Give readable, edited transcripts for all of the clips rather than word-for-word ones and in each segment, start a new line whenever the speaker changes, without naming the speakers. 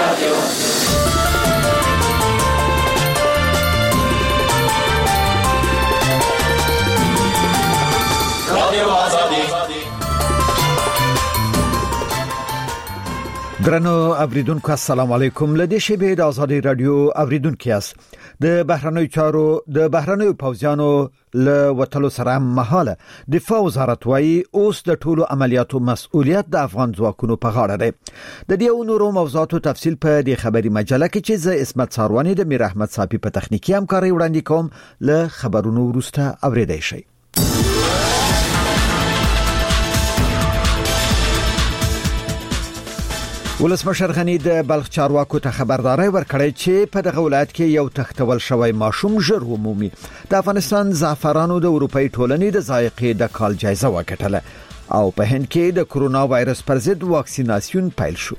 درنو اوریدونکو السلام علیکم. لدې شبې د آزادي رادیو اوریدونکو یاست. د بهرنیو پوځیانو له وټلو سره مهاله دفاع وزارت وايي اوس د ټولو عملیاتو مسؤلیت د افغان ځواکونو په غاړه دی. د دې نورو موضوعاتو تفصیل په دې خبري مجله کې چې زه اسمت ساروانی د میر احمد صافي په تخنیکی همکاري وړاندې کوم. له خبرونو وروسته اوریدای شئ. ولسمشر غنی د بلخ چارواکو ته خبرداري ورکړې چې په دغه ولایت کې یو تختول شوی ماشوم ژر ومومي. د افغانستان زعفرانو د اروپאי ټولنې د ذایقې د کال جایزه وګټله او په هند کې د کرونا وایرس پر ضد واکسیناسیون پیل شو.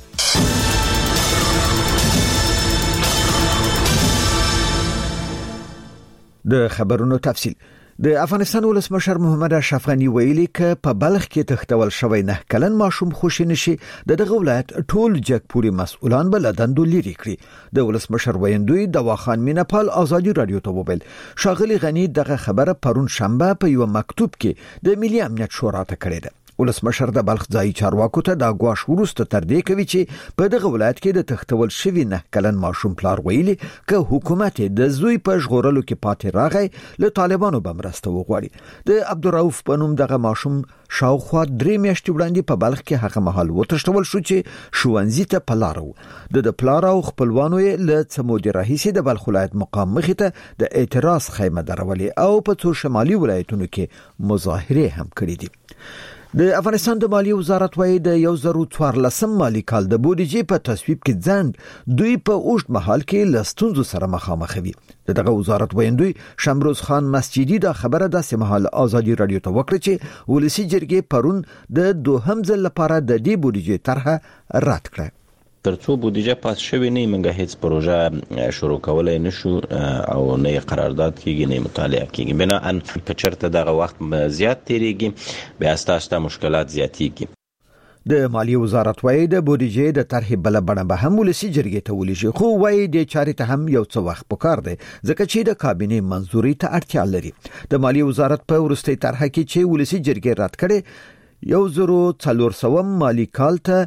د خبرونو تفصیل. د افغانستان ولسمشر محمد اشرف غنی ویلي ک په بلخ کې تختول شوی 9 کلن ماشوم خوشی نشي دغه ولایت ټول جګپوري مسؤلان بل دندو لري کړی. د ولسمشر ویندوی دواخان مینپال آزادي رادیو ته وویل شاغلی غنی دغه خبره پرون شنبه په یو مکتوب کې د ملي امنیت شورا ته کړی ده. ولسمشر د بلخ ځای چارواکو ته د غواش ورسته تر دې کوي چې په دغه ولایت کې د تختول شوی 9 کلن ماشوم پلار ویلي ک حکومت د زوی په ژغورلو کې پاتې راغی له طالبانو بمرسته وغوړي. د عبدالرؤف بنوم دغه ماشوم شاوخوا 3 میاشتې وړاندې په بلخ کې هغه محل وتښتول شو چې شوونځي ته پلارو. د پلار او خپلوانو له څمودي راهیسي د بلخ ولایت مقام مخې ته د اعتراض خیمه درولې او په څو شمالي ولایتونو کې مظاهره هم کړې دي. د افغانستان د مالیې وزارت وايي د 2014 مالی کال د بودیجې په تصویب کې ځند دوی په اوږد مهال کې لستونزو سره مخامخ وي. دغه وزارت ویندوی شمروز خان مسجدي د خبره د سمحال آزادي رادیو ته وکړه چې ولسی جرګې پرون د دوهم ځل لپاره د دې بودیجې طرحه رد کړه.
ترڅو بودیجه پاس شوی نه منګه هیڅ پروژه شروع کولای نشو او نه قرارداد کیږي نه مطالعه کیږي. بناء په چرته دغه وخت زیات تیریږي بیا ستاسو مشکلات زیاتیږي.
د مالیې وزارت وايي د بودیجې د طرح بل بڼه به هم ولسی جرګې ته ولېږي خو وايي د چارې ته هم یو څه وخت پکار دی ځکه چې د کابینې منځوري ته اړتیا لري. د مالیې وزارت په ورستۍ طرح کې چې ولسی جرګې رد کړي 1400 مالی کال ته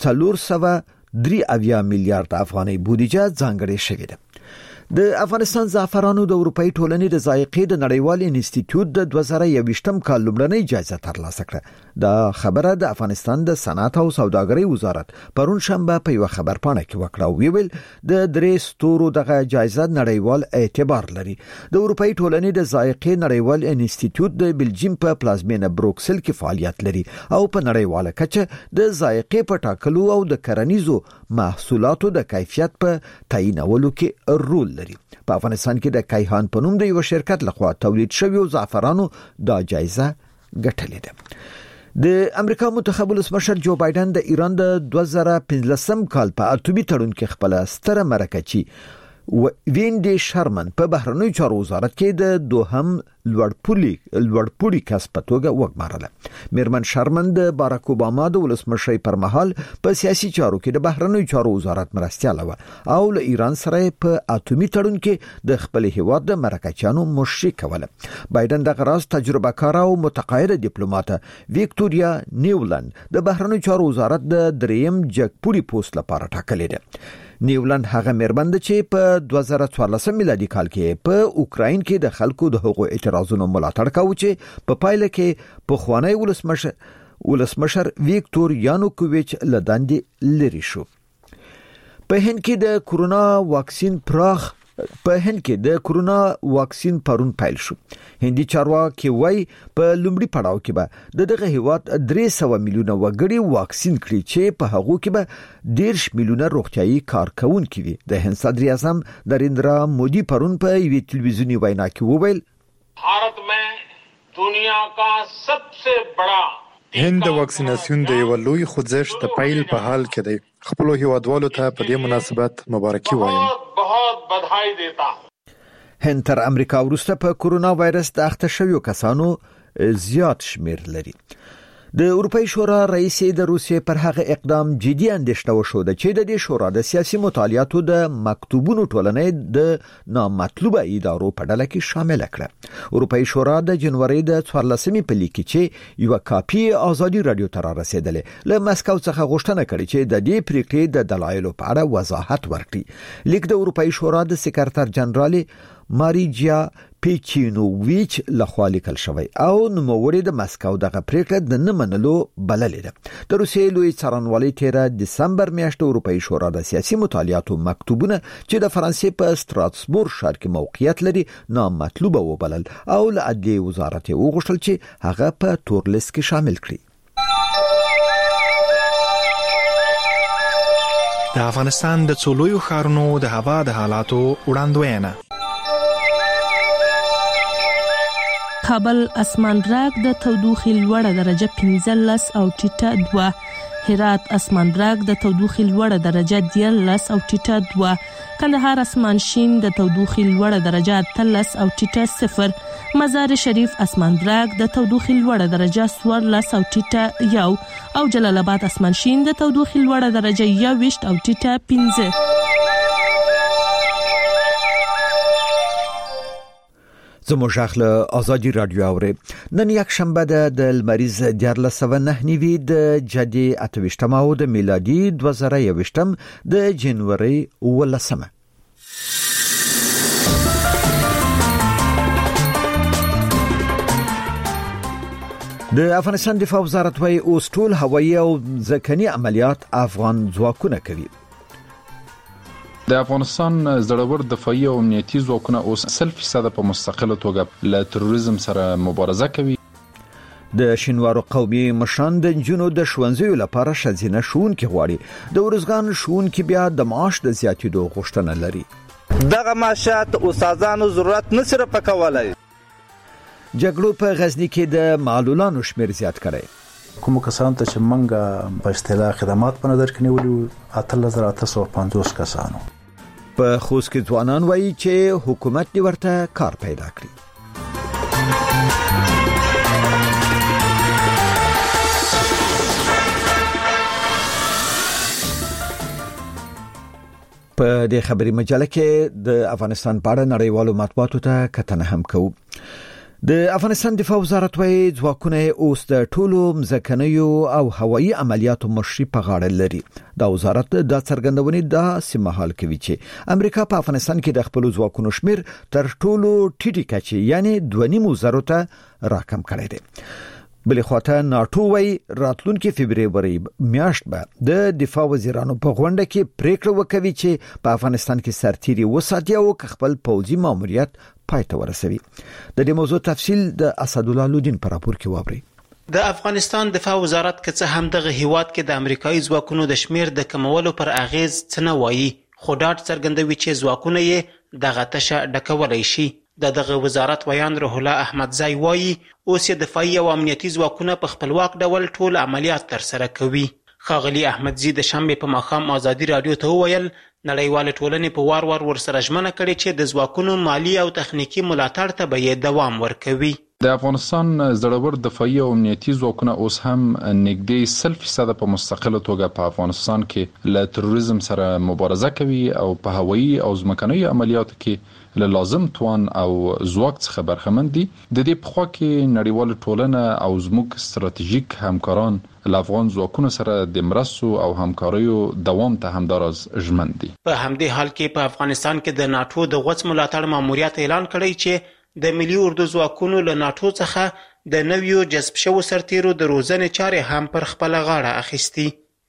403 میلیارډ افغاني بودیجه ځانګړې شوې ده. د افغانستان زعفرانو د اروپאי ټولنې د ذایقې د نړیوال انسټیټیوټ د 2021م کال لومړنۍ جایزه ترلاسه کړه. دا خبره د افغانستان د صنعت او سوداګرۍ وزارت پرون شنبه په یو خبرپاڼه کې وکړه او ویل د 3 ستورو دغه جایزه نړیوال اعتبار لري. د اروپאי ټولنې د ذایقې نړیوال انسټیټیوټ د بلجیم په پلازمینه بروکسل کې فعالیت لري او په نړیواله کچه د ذایقې په ټاکلو او د کرنیزو محصولاتو د کیفیت په تعیینولو کې رول لري. په افغانستان کې د کیهان په نوم د یو شرکت لخوا تولید شوی زعفرانو دا جایزه ګټلې ده. د امریکا منتخب ولسمشر جو بایدن د ایران د 2015 کال په اټومي تړون کې خپل ستره مرکچی وینډي شرمن په بهرنیو چارو وزارت کې د دوهم لوړپوړي کس په توګه وګمارله. میرمن شرمن د باراک اوباما د ولسمشۍ پر مهال په سیاسي چارو کې د بهرنیو چارو وزارت مرستیاله و او له ایران سره په اټومي تړون کې د خپل هیواد د مرکچیانو مشري کوله. بایدن د غراس تجربه کار او متقاعده ډیپلوماټ ویکټوریا نیولند د بهرنیو چارو وزارت د دریم جګپوري پوسټ لپاره ټاکلې ده. نیولند هغه مېرمن چې په 2014 میلادي کال کې په اوکراین کې د خلکو د حقوقو اعتراضونو ملاتړ کاوه چې په پایله کې په خوانی ولسمشر ویکټور یانوکوویچ لداندې لري شو. په هند کې د کرونا واکسین پرون پیل شو. هندي چارواکي وایي په لومړي پړاو کې به دغه هیواد 300 میلیونه وګړي واکسین کړي چې په هغه کې به 10 میلیونه روغتيایي کارکونکي وي. د هند صدر اعظم نریندرا مودي پرون په یوه ټلویزیونی وینا کې وویل
भारत में दुनिया का सबसे बड़ा
هند د واکسیناسیون د یو لوی خوځښت د پیل په حال کې دی. خپل هیوادوالو ته په دې مناسبت مبارکي وایم.
बहुत बधाई देता हूं.
هند تر امریکا وروسته په کرونا وایرس د اخته شویو کسانو زیات شمیر لري. د اروپای شورا رئیس د روسیې پر هغه اقدام جدي اندېښنه وښوده چې د دې شورا د سیاسي مطالعاتو د مکتوبونو ټولنې د نامطلوبه ادارو په ډله کې شامل کړه. اروپای شورا د جنوري د 14مې په لیک کې یو کاپي ازادي رادیو ته رسیدلې له مسکو څخه غوښتنه کړې چې د دې پریکړې د دلایلو په اړه وضاحت ورکړي. لیک د اروپای شورا د سکرټر جنرال ماریجیا پیچینوویچ لخوا لیکل شوی او نوموړي د مسکو دغه پریکړه د نه منلو بللې ده. د روسیې لوی څارنوالي 13 دسمبر میاشت اروپای شورا د سیاسي مطالعاتو مکتوبونه چې د فرانسې په ستراسبورګ ښار کې موقعیت لري نامطلوبه وبلل او له عدلیې وزارت وغوښتل چې هغه په تور لیست کې شامل کړي.
د افغانستان د څولویو ښارونو د هوا د حالاتو وړاندوینه.
کابل اسمانراګ د تودوخې لوړه درجه 15 او ټیټه 2. هرات اسمانراګ د تودوخې لوړه درجه 13 او ټیټه 2. کندهار اسمان شین د تودوخې لوړه درجه 13 او ټیټه 0. مزار شریف اسمانراګ د تودوخې لوړه درجه 14 او ټیټه 1 او جلال آباد اسمان شین د تودوخې لوړه درجه 21 او ټیټه 15.
زموږ اخله ازادي رادیو اوري. نن یک شنبه د لمریز 1409 د جدي 28 او د میلادي 2021 د جنوري 18. د افغانستان دفاع وزارت وايي اوس ټول هوایي او ځمکني عملیات افغان ځواکونه کوي.
د افغانستان زړور دفاعي او امنیتي ځواکونه اوس 100% په مستقله توګه له تروریزم سره مبارزه کوي.
د شینوارو قومي مشران د جنونو د ښوونځیو لپاره ښځینه ښوونکي غواړي. د ورزګان ښوونکي بیا د معاش د زیاتېدو غوښتنه لري.
دغه معاشات استادانو ضرورت نه سره پکولای.
جګړو په غزنی کې د معلولانو شمیر زیات کړي.
کوم کسان ته چې منګه په اصطلاح خدمات په نظر کې نیولې 8850 کسانو.
په خوست کې ځوانان وایي چې حکومت دې ورته کار پیدا کړي. په دې خبري مجله کې د افغانستان په اړه نړیوالو مطبوعاتو ته کتنه هم کوو. د افغانستان دفاع وزارت وايي ځواکونه اوس د ټولو مځکنیو او هوایي عملیاتو مشري په غاړه لري. دا وزارت د څرګندونې د سیمهال کوي چې امریکا په افغانستان کې د خپل ځواکونو شمیر تر ټولو ټیټی کچې یعنی 2.5 ته راکم کړی دی. بلې خواته ناتو وايي راتلونکي فبرवरी میاشت به د دفاع وزیرانو په غونډه کې پریکړه وکوي چې په افغانستان کې سرتیري وساتي او خپل پوځي ماموریت پایته ورسوي. د دې موضوع تفصیل د اسدالله لودین په راپور کې واوري.
د افغانستان دفاع وزارت که څه هم دغه هیواد کې د امریکایي ځواکونو د شمیر د کمولو پر اغیز څه نه وایي، خو ډاډ څرګندوي چې ځواکونه یې دغه تشه ډکولای شي. دغه وزارت ویان روح الله احمدزی وایي اوس دفاعي او امنیتي ځواکونه په خپلواک ډول ټول عملیات ترسره کوي. ښاغلي احمدزی د شنبې په ماښام ازادي رادیو ته وویل نړیواله ټولنې په وار وار ورسره ژمنه کړې چې د ځواکونو مالی او تخنیکی ملاتړ ته به یې دوام ورکوي.
د افغانستان زړور دفاعي او امنیتي ځواکونه اوس هم نږدې 100% په مستقله توګه په افغانستان کې له تروریزم سره مبارزه کوي او په هوایي او ځمکني عملیاتو کې له لازم توان او ځواک څخه برخمن دي. د دې په خوا کې نړیواله ټولنه او زموږ ستراتیژیک همکاران له افغان ځواکونو سره د مرستو او همکاریو دوام ته همداراز ژمن دي.
په همدې حال کې په افغانستان کې د ناتو د غوڅ ملاتړ ماموریت اعلان کړی چې د ملي اردو ځواکونو له ناتو څخه د نویو جذب شوو سرتیرو د روزنې چارې هم پر خپل غاړه اخیستي.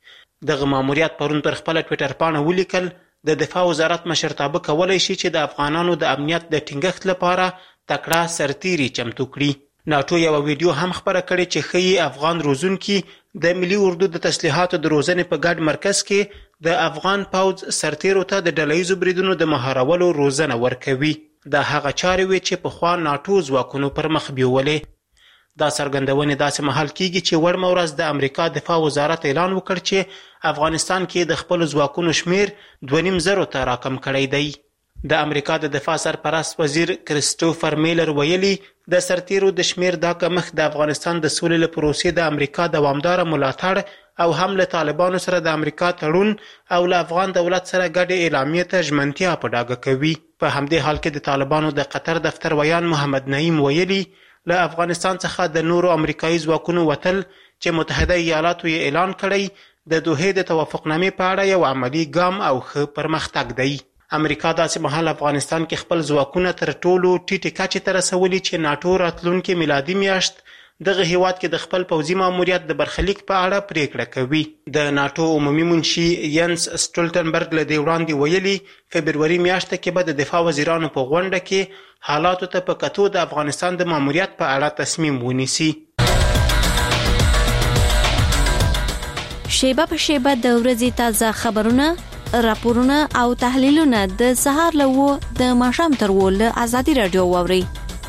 دغه ماموریت پرون پر خپل ټویټر پاڼه ولیکل د دفاع وزارت مشرتابه کولای شي چې د افغانانو د امنیت د ټینګښت لپاره تکړه سرتیري چمتو کړي. ناتو یو ویډیو هم خبره کړې چې ښیي افغان روزونکي د ملي اردو د تسلیحاتو د روزنې په ګډ مرکز کې د افغان پوځ سرتیرو ته د ډلهییزو بریدونو د مهارولو روزنه ورکوي. دا هغه چارې وې چې پخوا ناتو ځواکونو پر مخ بیولې. دا څرګندونې داسې مهال کیږي چې وړمه ورځ د امریکا دفاع وزارت اعلان وکړ چې افغانستان کې د خپل ځواکونو شمیر 2.5 ته راکم کړی دی. د امریکا د دفاع سرپرست وزیر کریسټوفر میلر ویلي د سرتیرو د شمیر دا کمښت د افغانستان د سولې له پروسې د امریکا دوامداره ملاتړ او هم له طالبانو سره د امریکا تړون او له افغان دولت سره ګډې اعلامیې ته ژمنتیا په ډاګه کوي. په همدې حال کې د طالبانو د قطر دفتر ویان محمد نعیم ویلي له افغانستان څخه د نورو امریکایي ځواکونو وتل چې متحده ایالاتو یې اعلان کړی د دوحې د توافقنامې په اړه یو عملی ګام او ښه پرمختګ دی. امریکا داسې مهال افغانستان کې خپل ځواکونه تر ټولو ټیټې کچې ته رسولي چې ناټو راتلونکې میلادي میاشت دغه هیواد کې د خپل پوځي ماموریت د برخلیک په اړه پریکړه کوي. د ناټو عمومي منشي ینس سټولټنبرګ له دې وړاندې ویلي فبروري میاشته کې به د دفاع وزیرانو په غونډه کې حالاتو ته په کتو د افغانستان د ماموریت په اړه تصمیم ونیسي.
شیبه په شیبه د ورځې تازه خبرونه، راپورونه او تحلیلونه د سهار له 9 د ماښام تر 10 له ازادي رادیو واوري.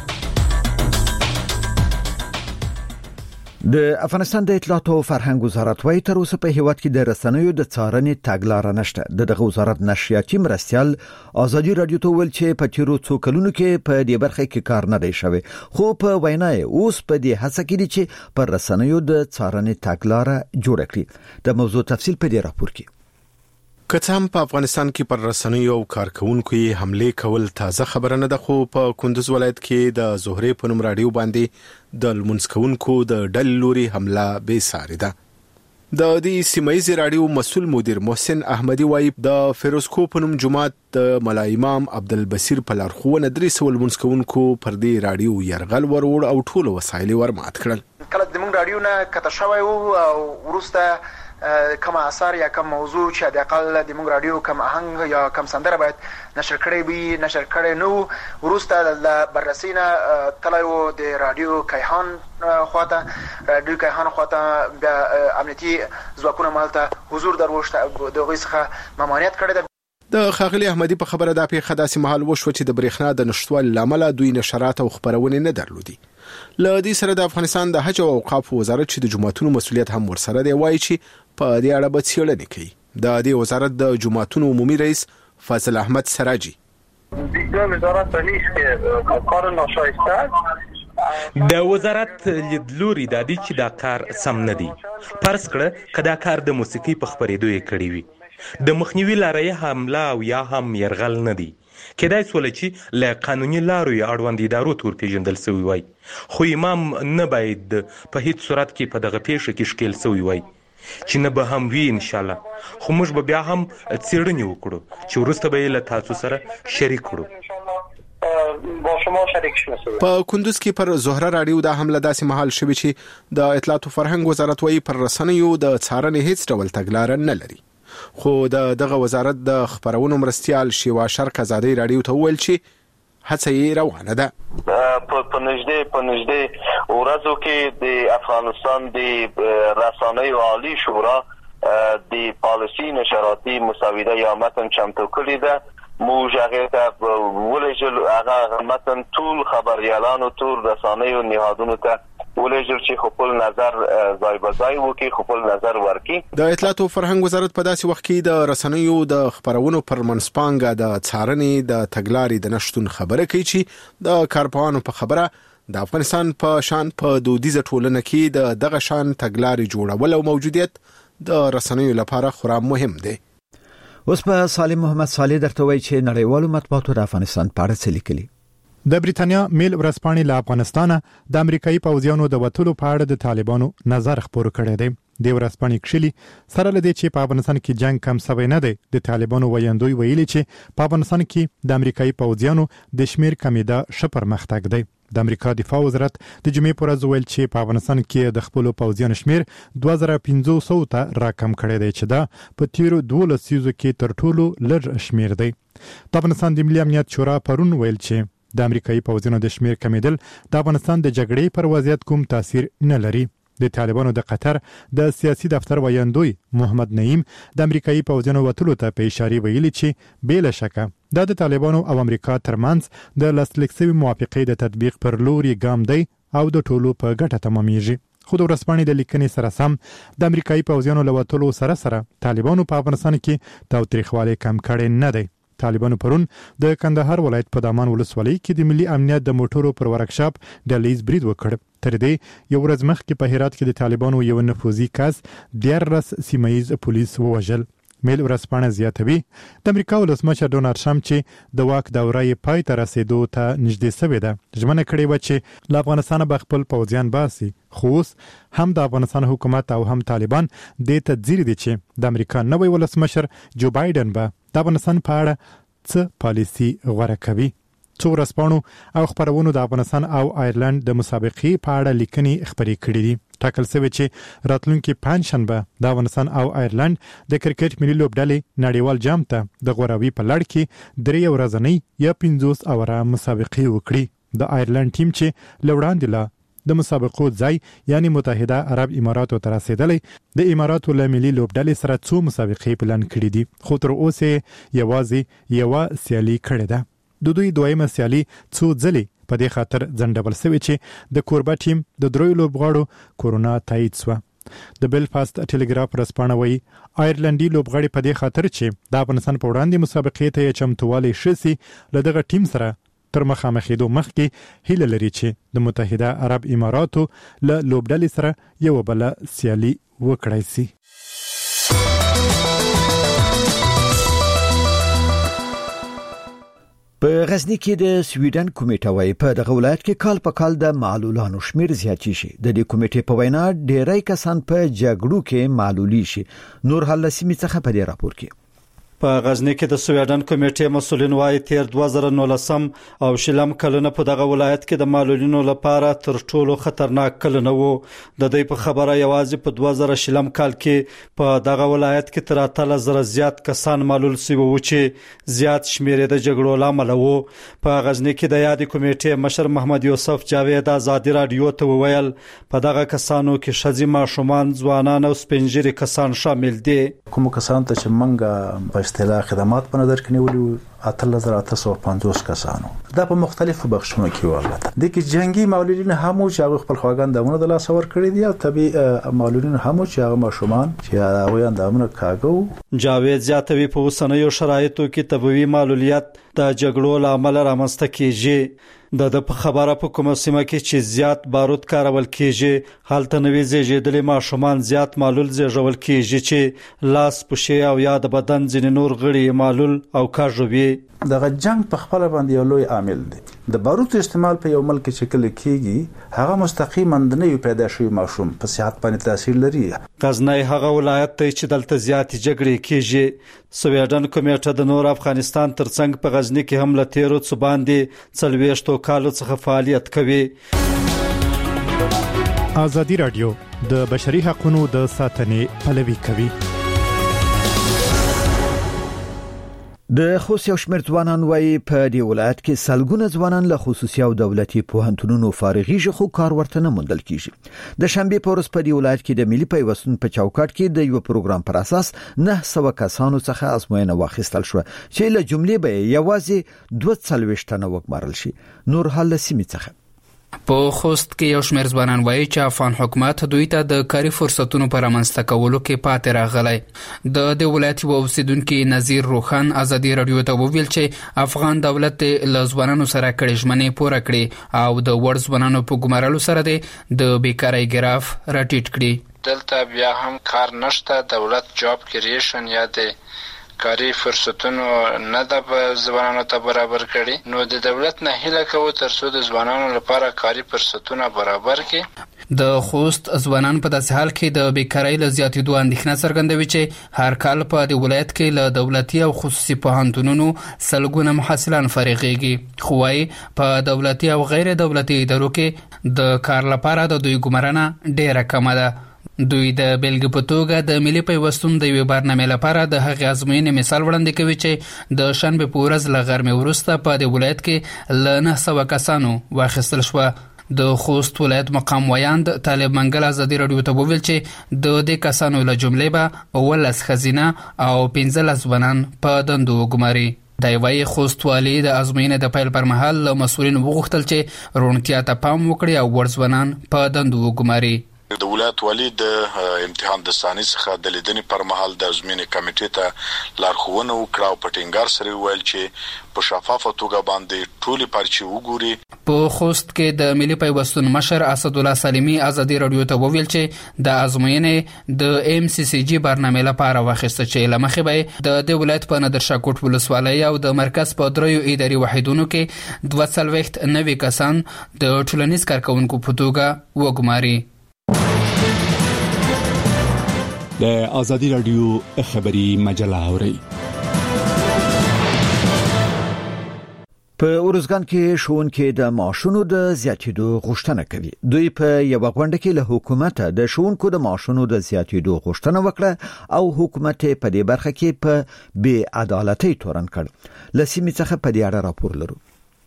د افغانستان د اطلاعات او فرهنګ وزارت وايي تر اوسه په هیواد کې د رسنیو د څارنې تګلارې نشته. دغه وزارت نشریاتي مرستیال ازادي رادیو ته ویل چې په تیرو څو کلونو کې په دې برخه کې کار نه دی شوی، خو په وینا یې اوس په دې هڅه کې دي چې پر رسنیو د څارنې تګلارې جوړ کړي. د موضوع تفصیل په دې راپور کې.
که هم په افغانستان کې پر رسنیو او کارکونکو حمله کول تازه خبره نه ده، خو په کندوز ولایت کې د زهره په نوم رادیو باندې د لمونځکونکو د ډلې لوري حمله بې ساري ده. د دې سیمایي رادیو مسؤل مدیر محسن احمدي وايي د فیروزکو په نوم جماعت د ملا امام عبدالبصیر په لارښوونه 300 لمونځکونکو پر دې رادیو يرغل ورور او ټول وسایل ورمات کړل.
کله د موږ رادیو نه کته شوی او ورسته کم اثر یا کم موضوع چې د اقل د موږ رادیو کم آهنګ یا کم سندره باید نشر کړي نو ورسته د بررسینه تلایو د رادیو کیهان خواته بیا امنیتي ځواکونه مالته حضور دروشته د غوښ څخه ممانعت کړی ده.
د خاغلی احمدي په خبره د پیښه داسې محل وشو چې د برېښنا د نشټوال لامل دوی نشرات او خبرونه نه درلودي. له دې سره د افغانستان د حج او اوقاف وزارت چې د جمعتونو مسؤلیت هم ورسره دی وایي چې په دې اړه به څېړنه کوي. د دې وزارت د جمعتونو عمومي رئیس فاضل احمد سراجي
د وزارت رئیس کې کار ناشایسته
د وزارت لیدلوري د دې چې دا کار سم نه دی. پرس کړه کدا کار د موسیقي په خبرېدو یې کړی وي، د مخنیوي لارې حمله او یا هم يرغل نه دی. کېدای سول چې له قانوني لارو یې اړوند ادارو تور پیژندل شوی وای، خو امام نه باید په هیڅ صورت کې په دغه پیښه کې ښکیل شوی وای چې نه به هم وی ان شاء الله. خو موږ به بیا هم څېړنې وکړو چې وروسته به له تاسو سره شریک کړو.
په کندوز کې پر زهره رادیو د حمله داسې محل شوی چې د اطلاعات او فرهنګ وزارت وايي پر رسنیو د څارنې هیڅ ډول تګلارې نه لري. خو دغه وزارت د خبرونو مرستیال شیوا شرق ازادي رادیو ته ویل چې هڅه یې روانه ده.
په نږدې ورځو کې د افغانستان د رسنیو عالی شورا د پالیسي نشراتي مسوده یا متن چمتو کړی ده. موږ هغه ته ولېږل هغه متن ټول خبريالانو ټول رسنیو نهادونو ته ولېږل چې خپل نظر ځای په ځای وکړي، خپل نظر ورکړي.
د اطلاعات او فرهنګ وزارت په داسې وخت کې د رسنیو د خبرونو پر منسپانګه د څارنې د تګلارې د نشټون خبره کوي چې د کارپوهانو په خبره د افغانستان په شان په دودیزه ټولنه کې دغه شان تګلارې جوړول او موجودیت د رسنیو لپاره خورا مهم دی.
اوس په سالم محمد صالح درته وایي چې نړیوالو مطبوعاتو د افغانستان په اړه څه لیکلي.
د بریتانیا میل ورځپاڼې له افغانستانه د امریکایي پوځیانو د وټولو په اړه د طالبانو نظر خبرو کړی دی. د ورځپاڼې کښلي سره لدی چې په افغانستان کې جنگ کم سوی نه دی. د طالبانو ویاندوی ویلي چې په افغانستان کې د امریکایي پوځیانو د شمیر کمیدا شپر مختګ دی. د امریکا دفاع وزارت د جمعې پر ورځ ویل چې په افغانستان کې د خپل پوځیانو شمیر 2500 ته راکم کړی دی چې دا په تیرو 12 سیزو کې تر ټولو لږ شمیر دی. د افغانستان د ملي امنیت شورا پرون ویل چې د امریکایي پوځیانو د شمیر کمیدل د افغانستان د جګړې پر وضعیت کوم تاثیر نه لري. د طالبانو د قطر د سیاسي دفتر ویاندوی محمد نعیم د امریکایي پوځیانو وټولو ته په اشاره ویلي چې بلا شک د طالبانو او امریکا ترمنځ د لاسلیک موافقې د تطبیق پر لوري ګام دی او د ټولو په ګټه تمامېږي. خو د ورځپاڼې د لیکنې سره سم د امریکایي پوځیانو له وټولو سره طالبانو په افغانستان کې تاوتریخوالی کم کړی نه دی. طالبانو پرون د کندهار ولایت په دامان ولسوالۍ کې د ملي امنیت د موټرو پر ورکشاپ ډلیز برید وکړ. تر دې یو ورځ مخکې په هرات کې د طالبانو یو نفوذي کس 14 سیمه ییز پولیس ووژل. میل ورځپاڼه زیاتوي د امریکا ولسمشر ډونالد ټرمپ چې د واک دوره یې پای ته رسیدو ته نږدې شوې ده ژمنه کړې و چې له افغانستان به خپل پوځیان باسي، خو اوس هم د افغانستان حکومت او هم طالبان دې ته ځیر دي چې د امریکا نوی ولسمشر جو بایدن به د افغانستان په اړه څه پالیسي غوره کوي. څو ورځپاڼو او خبرونو د افغانستان او آیرلند د مسابقې په اړه لیکنې خبرې کړې دي. ټاکل شوی چې راتلونکي پنځشنبه د افغانستان او آیرلند د کرکټ ملي لوبډلې نړیوال جام ته د غوراوي په لړ کې 3 ورځنۍ یا 50 اوره مسابقې وکړي. د آیرلند ټیم چې لوړاندې لا د مسابقو ځای یعنی متحده عرب اماراتو ته رسیدلی د اماراتو له ملي لوبډلې سره څو مسابقې پلان کړې دي، خو تر اوسه یوازې یو سیالي کړې ده. د دوی دویمه سیالي څو ځلې په دې خاطر ځنډول شوې چې د کوربه ټیم د دریو لوبغاړو کورونا تایید شوه. د بلفاست ټلګراف ورځپاڼه وایي آیرلندي لوبغاړي په دې خاطر چې د افغانستان په وړاندې مسابقې ته چمتووالی شي له دغه ټیم سره تر مخامخېدو مخکې هیله لري چې د متحده عرب اماراتو له لوبډلې سره یو بل سیالي وکړای شي.
په غزنی کې د سویډن کمیټه وايي په دغه ولایت کې کال په کال د معلولانو شمیر زیات شي. د دې کمیټې په وینا ډېری کسان په جګړو کې معلولي شي. نور حل سیمې څخه په دې راپور کې
په غزنی کې د سویډن کمیټې مسولین وايي تیر 2019 او شلم کلونه په دغه ولایت کې د معلولینو لپاره تر ټولو خطرناک کلونه وو. د دې په خبره یوازې په 2000 شلم کال کې په دغه ولایت کې تر 8000 زیات کسان معلول شوي وو چې زیات شمیر د جګړو لامل وو. په غزنی کې د یاد کمیټې مشر محمد یوسف جاوید آزادی رادیو ته وویل په دغه کسانو کې ښځې، ماشومان، ځوانان او سپینږیري کسان شامل دي.
کوم کسان ته چې منګه اصطلاح خدمات په نظر کې نیولې 8850 کسانو دا په مختلفو بخشونو کې ولته د کې جنگي معلولین هم او چې خپل خواګان دمونه د لاس ور کړی دي او طبي معلولین هم او چې ماشومان چې هغه اندامونه کاغو.
جاوید زیاتوي په اوسنیو شرایطو کې طبي معلولیت د جګړو لامل رامنځته کیږي. د په خبره په کومه سیمه کې چې زیات بارود کارول کیږي حالت نوې زیږیدلې ماشومان زیات معلول زیږول کیږي چې لاس پښې او یا د بدن ځینې نور غړي معلول او کاږوي.
دغه جنگ په خپل باندې یو لوی عامل دی. د بارود استعمال په یو ملک چې کله کیږي هغه مستقیما د نوې پیدا شوی ماشوم په صحت باندې تاثیر لري.
غزنی هغه ولایت ته چې دلته زیات جګړې کیږي. سویډن کمیټه د نور افغانستان ترڅنګ په غزنی کې هم له تیرو څو باندې 40 کالو څخه فعالیت کوي.
ازادي رادیو د بشري حقوقو د ساتنې پلوي کوي.
د خوست یو شمېر ځوانان وايي په دې ولایت کې سلګونه ځوانان له خصوصي او دولتي پوهنتونونو فارغيږي خو کار ورته نه موندل کیږي. د شنبه په ورځ په دې ولایت کې د ملي پیوستون په چوکاټ کې د یو پروګرام پر اساس 900 کسانو څخه ازموینه واخیستل شو چې له جملې به یوازې 240 تنه وګمارل شي. نور حل سیمې څخه
په خوست کې یو شمېر ځوانان وایي چې افغان حکومت دوی ته د کاري فرصتونو پر رامنځته کولو کې پاتې راغلی. د دې ولایت یو اوسیدونکي نذیر روخان ازادي رادیو ته وویل چې افغان دولت له ځوانانو سره کړي ژمنې پوره کړي او د وړ ځوانانو په ګمارلو سره د بیکارۍ ګراف راټیټ کړي.
دلته بیا هم کار نشته. دولت جاب کریشن یا د کاری فرصتونو نه د ځوانانو ته برابر کړي. نو د دولت نه هیله کوو ترڅو د ځوانانو لپاره کاری فرصتونه برابر کړي.
د خوست ځوانان په داسې حال کې د بیکارۍ له زیاتېدو اندېښنه څرګندوي چې هر کال په دې ولایت کې له دولتي او خصوصي پوهنتونونو سلګونه محصلان فارغېږي. خو وايي په دولتي او غیر دولتي ادارو کې د کار لپاره د دوی ګمارنه ډېره کمه ده. دوی د بیلګې په توګه د ملي پیوستون د یوې برنامې لپاره د هغې ازموینې مثال وړاندې کوي چې د شنبې په ورځ له غرمې وروسته په دې ولایت کې له 900 کسانو واخیستل شوه. د خوست ولایت مقام ویاند طالب منګل ازادي رادیو ته وویل چې د دې کسانو له جملې به 19 ښځینه او 15 ځوانان په دندو وګماري. د وایي خوست والی د ازموینې د پیل پر مهال له مسؤلین وغوښتل چې روڼتیا ته پام وکړي او ور ځوانان په دندو وګماري.
د ولایت والی د امتحان د ثاني څخه د لیدنې پر مهال د ازمینې کمیټې ته لارښوونه وکړه او په ټینګار سره ویل چې په شفافه توګه باندې ټولې پرچې وګوري.
په خوست کې د ملي پیوستون مشر اسد الله سلیمی ازادي رادیو ته وویل چې د ازموینې د MCCG برنامه لپاره واخیسته چې لمخې به د ولایت په نادرشاه کوټ ولسوالۍ او د مرکز په دریو اداري وحیدونو کې 240 نوي کسان د ټولنیز کارکونکو په توګه وګماري.
د ازادي رادیو خبري مجله اوري.
په اورزګان کې ښوونکي د معاشونو د زیاتېدو غوښتنه کوي. دوی په یو غونډه کې له حکومت د ښوونکو د معاشونو د زیاتېدو غوښتنه وکړه او حکومت په دې برخه کې په بې عدالتۍ تورن کړ. لسیمې څخه په دې اړه راپور لرو.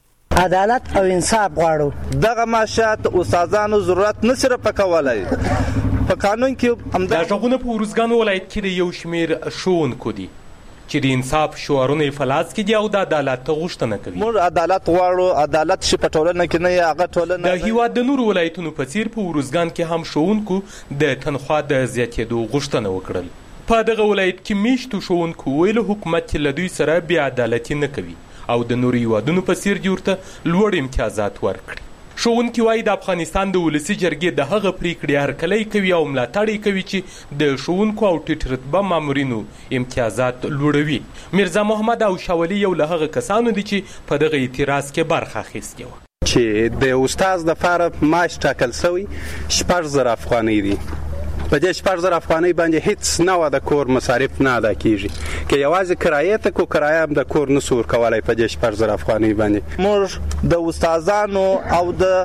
عدالت او انصاف غواړو. دغه معاشات استادانو ضرورت نه سره پکولای. په قانون کې
دا ژغونه په اورزګان ولایت کې د یو شمیر ښوونکو دي چې د انصاف شعارونه فلاس کې دي او د عدالت غوښتنه کوي.
موږ عدالت غواړو. عدالت شي په ټولنه کې نه هغه ټولنه
د هیواد د نورو ولایتونو په څیر په اورزګان کې هم ښوونکو د تنخوا د زیاتېدو غوښتنه وکړل. په دغه ولایت کې میشتو ښوونکو ویل حکومت له دوی سره بې عدالتي نه کوي او د نورو هیوادونو په څیر ورته لوړ امتیازات ورکړي. ښوونکي وایي د افغانستان د ولسي جرګې د هغه پریکړې هرکلی کوي او ملاتړ کوي چې د ښوونکو او ټیټ رتبه مامورینو امتیازات لوړوي. مرزا محمد او شاولي یو له هغه کسانو دي چې په دغه اعتراض کې برخه اخیستې وه.
چې د استاد لپاره معاش ټاکل شوی 4000 افغانۍ دي. په دې 4000 افغانۍ باندې هیڅ نه د کور مصارف نه ادا کیږي. که یوازې کرایه ته کو کرایه هم د کور نه سور کولای په دې 4000 افغانۍ باندې.
موږ د استادانو او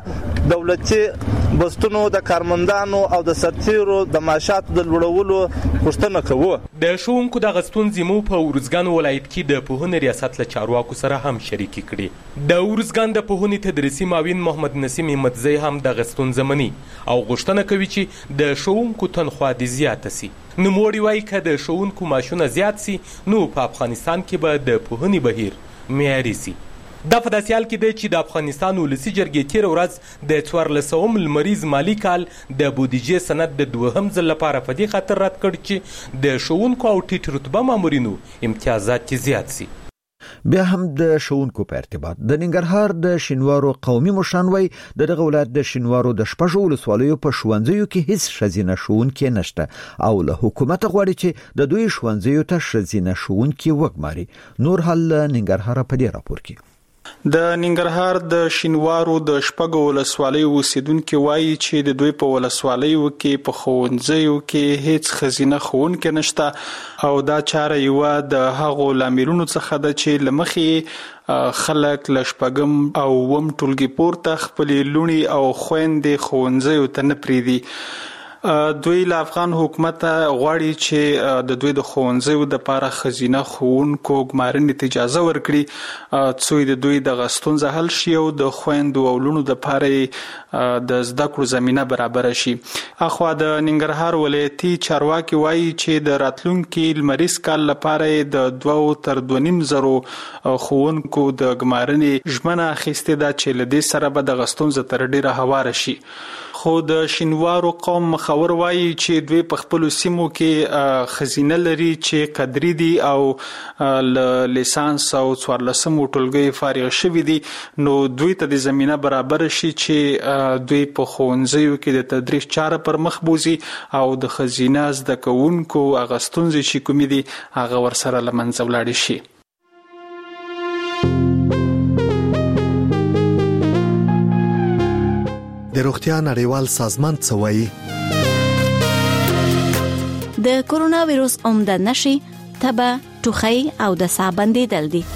د دولتي بستونو د کارمندانو او د سرتیرو د معاشاتو د لوړولو غوښتنه کوو.
د ښوونکو د غستونځې مو په اورزګان ولایت کې د پوهنې ریاست له چارواکو سره هم شریکي کړي. د اورزګان د پوهنې تدریسي معاون محمد نسیم احمدزی هم د غستونځه مني او غوښتنه کوي چې د ښوونکو تنخوا دې زیاته سي. نوموړي وایي که د ښوونکو معاشونه زیات سي نو په افغانستان کې به د پوهنې بهیر معیاري سي. دا په داسې حال کې دی چې د افغانستان ولسي جرګې تېره ورځ د 1400 لمریز مالي کال د بودیجې سند د دوهم ځل لپاره په دې خاطر رد کړ چې د ښوونکو او ټیټ رتبه مامورینو امتیازات زیات سي.
بیا هم د ښوونکو په ارتباط د ننګرهار د شینوارو قومي مشران وایي دغه ولایت د شینوارو د شپږو ولسوالیو په ښوونځیو کې هیڅ ښځینه ښوونکې نشته او له حکومت غواړي چې د دوی ښوونځیو ته ښځینه ښوونکې وګماري. نور حال ننګرهار په دې راپور کې.
د ننګرهار د شینوارو د شپږو ولسوالیو اوسیدونکو وایي چې د دوی په ولسوالیو کې په ښوونځیو کې هیڅ ښځینه ښوونکې نشته او دا چاره یو د هغو لاملونو څخه ده چې لمخې خلک له شپږم او اووم ټولګي پورته خپلې لوڼې او خویندې ښوونځیو ته نه پرېږدي. دوی له افغان حکومت غواړي چې د دوی د ښوونځیو دپاره ښځینه ښوونکو ګمارنې ته اجازه ورکړي څو د دوی دغه ستونزه حل شي او د خویندو او لوڼو دپاره د زده کړو زمینه برابره شي. اخوا د ننګرهار ولایتي چارواکي وایي چې د راتلونکي لمریز کال لپاره د 2 تر 2.5 زرو ښوونکو د ګمارنې ژمنه اخیستې ده چې له دې سره به دغه ستونزه تر ډیره هواره شي. خو د شینوارو قوم مخور وایي چې دوی په خپلو سیمو کې ښځینه لري چې قدري دي او له لیسانس او 14 ټولګي فارغ شوي دي نو دوی ته د زمینه برابر شي چې دوی په ښوونځیو کې د تدریس چاره پر مخ بوزي او د ښځینه زده کوونکو هغه ستونزې چې کومې دي هغه ورسره له منځه ولاړې شي.
د روغتیا نړیوال سازمان څه وایي؟
د کورونا وایروس عمده نشي تبه، ټوخی او د ساه بندیدل دي.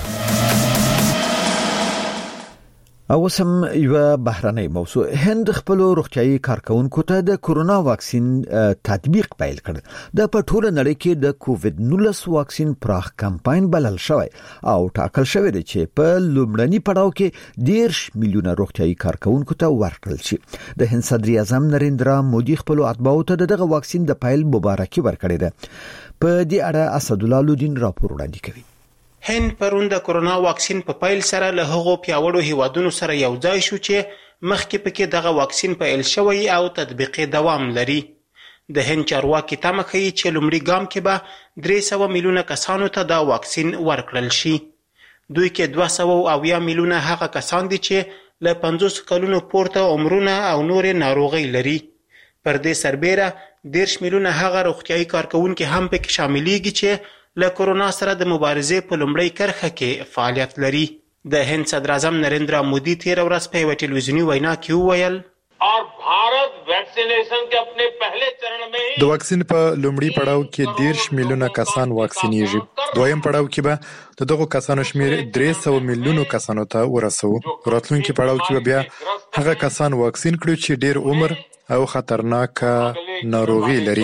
او سم یو بهرنۍ موضوع. هند خپل روغتيایي کارکونکو ته د کورونا واکسین تطبیق پیل کړ. د پټوله نړۍ کې د کووید 19 واکسین پراخ کمپاین بلل شوی او ټاکل شوی دی چې په لومړني پړاو کې 10 میلیونه روغتيایي کارکونکو ته ورکړل شي. د هند صدر اعظم نریندرا مودي خپل اتباعو ته دغه واکسین د پیل مبارکي ورکړې ده. په دې اړه اسد الله لودین راپور وړاندې کوي.
هند پرون د کورونا واکسین په پیل سره له هغو پیاوړو هیوادونو سره یو ځای شو چې مخکې پکې دغه واکسین پیل شوی او تطبیق دوام لري. د هند چارواکي تمه کوي چې لومړي ګام کې به 300 میلیونه کسانو ته دا واکسین ورکړل شي. دوی کې 280 میلیونه هغه کسان دي چې له 50 کلونو پورته عمرونه او نورې ناروغۍ لري. پر دې سربیره 10 میلیونه هغه روغتیايي کارکونکي هم پکې شاملېږي چې له کورونا سره د مبارزې په لومړۍ کرښه کې فعالیت لري. د هند صدر اعظم نریندرا مودي تیر ورځ په یوه ټلویزیوني وینا کې وویل
और भारत वैक्सीनेशन के अपने पहले चरण में ही
د واکسین په لومړي پړاو کې 10 میلیونه کسان واکسینېږي. دویم پړاو کې به دغه کسانو شمیر 300 میلیونو کسانو ته ورسوو. راتلونکي پړاو کې بیا هغه کسان واکسین کړو چې ډیر عمر او خطرناک ناروغي لري.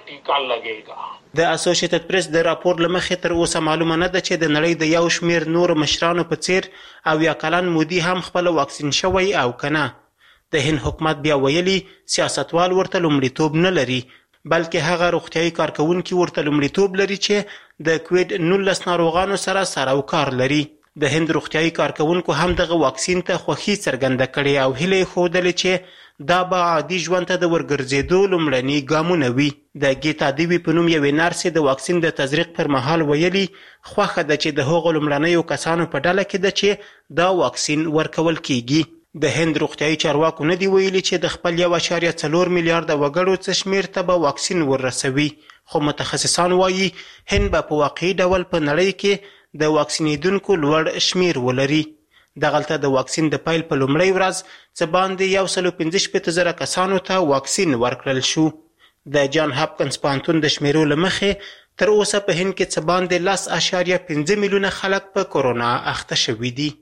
د اسوسییټډ پریس د راپور لمخې تر اوسه معلومه نه ده چې د نړۍ د یو شمیر نور مشرانو په څیر او یا کلن مودي هم خپل واکسین شوی او کنه. د هند حکومت بیا ویلي سیاستوال ورته لومړیتوب نه لري، بلکې هغه روغتیايي کارکونکي ورته لومړیتوب لري چې د کووید 19 ناروغانو سره او کار لري. د هند روغتیايي کارکونکو هم دغه واکسین ته خوښي څرګنده کړې او هیله ښودلې چې دا به عادي ژوند ته د ورګرځېدو لومړني ګامونه وي. د ګیتا دیوی په نوم یوې نرسې د واکسین د تزریق پر مهال ویلي خوښه ده چې د هغو لومړنیو کسانو په ډله کې ده چې دا واکسین ورکول کیږي. د هند روغتیايي چارواکو نه دی ویلي چې د خپل 1.4 میلیارډ وګړو څه شمیر ته به واکسین ورسوي، خو متخصصان وایي هند به په واقعي ډول په نړۍ کې د واکسینېدونکو لوړ شمیر ولري. دغلته د واکسین د پیل په لومړۍ ورځ څه باندې 115,000 کسانو ته واکسین ورکړل شو. د جان هاپکنز پوهنتون د شمیرو له مخې تر اوسه په هند کې څه باندې 10.5 میلیونه خلک په کورونا اخته شوي دي.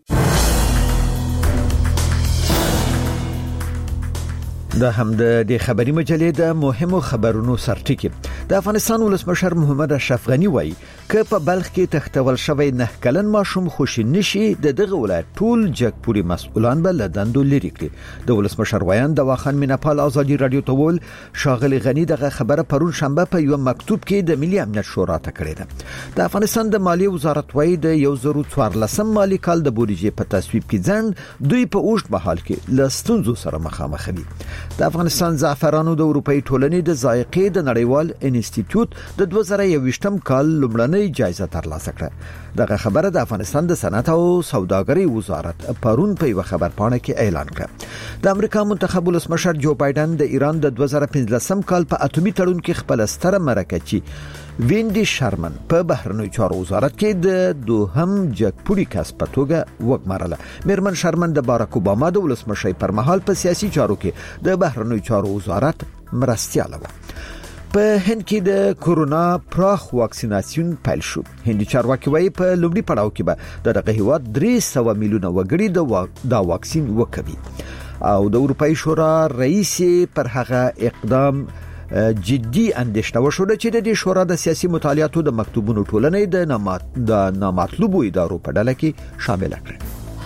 دا هم د خبري مجلې د مهمو خبرونو سرټکی. د افغانستان ولسمشر محمد اشرف غنی وایي که په بلخ کې تختول شوی 9 کلن ماشوم خوشی نشي دغه ولایت ټول جګپوري مسؤلان به لدندو لري کړي. د ولسمشر ویان د واخان میناپال ازادي رادیو ته ول شاغلی غنی دغه خبره پرون شنبه په یو مکتوب کې د ملي امنیت شورا ته کړې ده. د افغانستان د مالیې وزارت وایي د 2014 مالی کال د بودیجې په تصویب کې ځند دوی په اوږد مهال کې لستونزو سره مخامخ دي. د افغانستان زعفرانو د اروپאי ټولنې د ذائقې د نړیوال انسټیټیوټ د 2021 کال لومړنۍ جایزه ترلاسه کړه. دغه خبره د افغانستان د صنعت او سوداګرۍ وزارت پرون په یو خبرپاڼه کې اعلان کړ. د امریکا منتخب ولسمشر جو بایدن د ایران د 2015 کال په اټومي تړون کې خپل ستره مرکچی وینډي شرمن په بهرنیو چارو وزارت کې د دوهم جګپوري کس په توګه وګمارله. میرمن شرمن د باراک اوباما د ولسمشۍ پر مهال په سیاسي چارو کې د بهرنیو چارو وزارت مرستیاله وه. په هند کې د کورونا پراخ واکسیناسیون پیل شو. هندي چارواکي وایي په لومړي پړاو کې به دغه هیواد 300 میلیونه وګړي د واکسین وکوي او د اروپאי شورا رئیس پر هغه اقدام جدي اندېښنه وشوه چې د دې شورا د سیاسي مطالعاتو د مکتوبونو ټولنې د نامطلوبو ادارو په ډله کې شامل کړه.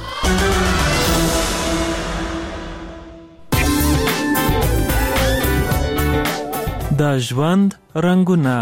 د ژوند رنگونه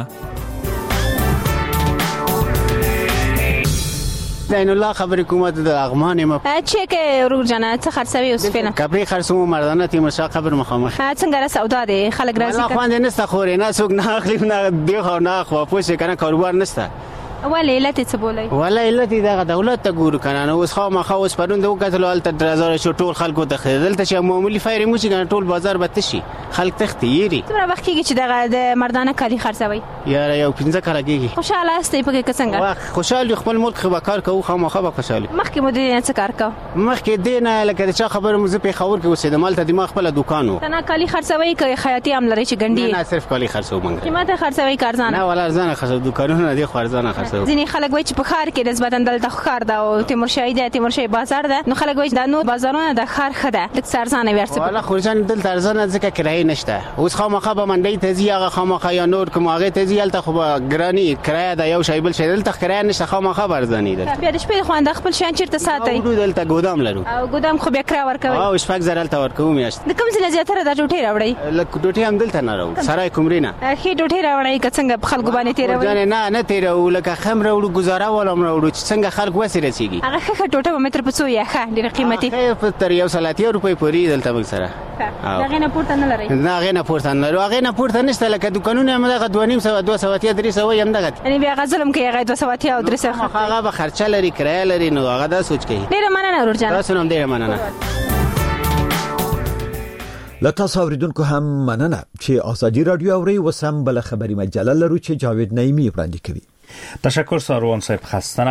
زین الله خبر حکومت د اغمان ما
چه که رو جنه څه خرڅوي اوس فعلا
کپی خرڅو مردانه تیمسا خبر مخامخ
څنګه را سودا دي خلک راځي
الله خوان نه ست خوري نه سوق نه اخلي نه دی خو نه خو پوسه کنه کاروبار نشته
ولی علت څه بولای
ولا علت دغه دولت ته ګور کنه نو اوس خو ما خو اوس پرون د وکړل ال ته درازار شو ټول خلکو ته خدل ته چې معمولی فایری مو چې ټول بازار به تشي خلک تختیری
تمره وخت کې چې دغه د مردانه کالی خرڅوي
یاره یو 15 کاله کېږي
خوشاله استې په کې څنګه
خوشاله خپل ملک خو کار کوو خو ما خو خوشاله
مخکې مو دې څه کار کو
مخکې دینه لکه چې خبر مو زه په خبر کې اوسې د مال ته دماغ خپل دکانو
تنه کالی خرڅوي کوي خیاطي عمل لري چې ګنډي
نه صرف کالی خرڅو مونږ
قیمت خرڅوي کارزانه
نه ولا ارزانه خرڅو دکانونه دي خو ارزانه خرڅو
ځینې خلک وایي چې په خار کې نسبتا دلته خار ده او تیمورشاهي ده تیمورشاهي بازار ده نو خلک وایي دا نو بازارونه د خار خده د ارزانه ورسې
ولا خورجان دلته ارزانه ځکه کرایه نشته اوس خامخا به منډي ته ځي هغه خامخا یا نور کوم هغه ته ځي الته خو ګرانی کرایه ده یو شی بل شی دلته کرایه نشته خامخا برزانی ده
بیا د شپې خوند خپل شان چیرته ساتي
او دلته ګودام لرو
او ګودام خو بیا کرا ورکوي
او شپږ زره الته ورکوم میاشت
د کوم ځای زیاتره د ټوټي راوړي
لکه ټوټي هم دلته نه راو سرای کومرینا
خې ټوټي راوړي که څنګه خلکو باندې تیروي
نه تیرو لکه خم راوړو گزاره ولوم راوړو چې څنګه خلک وسه رسیږي
هغه ښه ټوټه په متر په څو یا ښه ډېر قیمتي
په تر 130 روپۍ پورې دلته موږ سره
هغه نه پورته نه لري
نه هغه نه پورته نه لري هغه نه پورته نشته لکه دکانونه هم دغه 200 200 300 هم دغه
یعنی بیا غزلم کې هغه 200 او 300
هغه به خرچه لري کرایه لري نو هغه دا سوچ کوي
ډېر مننه ورجان
تاسو نوم ډېر مننه
لتاسو اوریدونکو هم مننه چې ازادي رادیو اوري وسم بل خبري مجله لرو چې جاوید نعیمی وړاندې کوي.
تشکر ساروان صاحب خسته